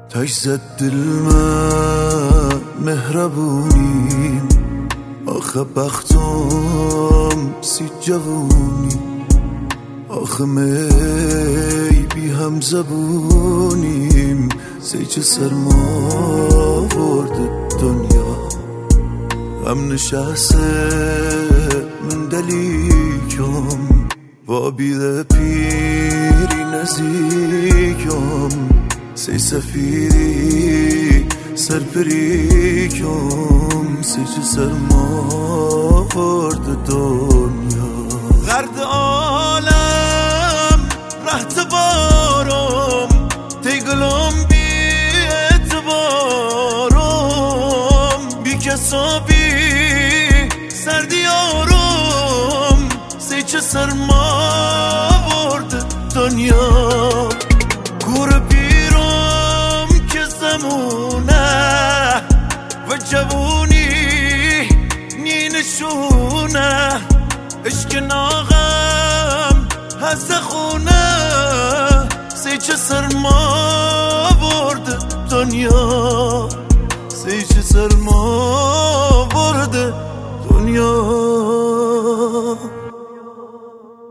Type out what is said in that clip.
تاش زد دل من مهربونیم، آخه بختم سی جوونی، آخه می بی هم زبونیم، سیچه سرما ورد دنیا هم نشسته من دلیکم و بیده پیری نزیکم، سی سفیری سرپریکم، سیچه سرما ورد دنیا غرد عالم رهت بارم، تیگلم بی اعتبارم، بی کسابی سردیارم، سیچه سرما ورد دنیا گور پیرم که زمونه و جوونی نی نشونه، عشق ناغم هست خونه، سیچه سرما ورد دنیا، سیچه سرما ورد دنیا.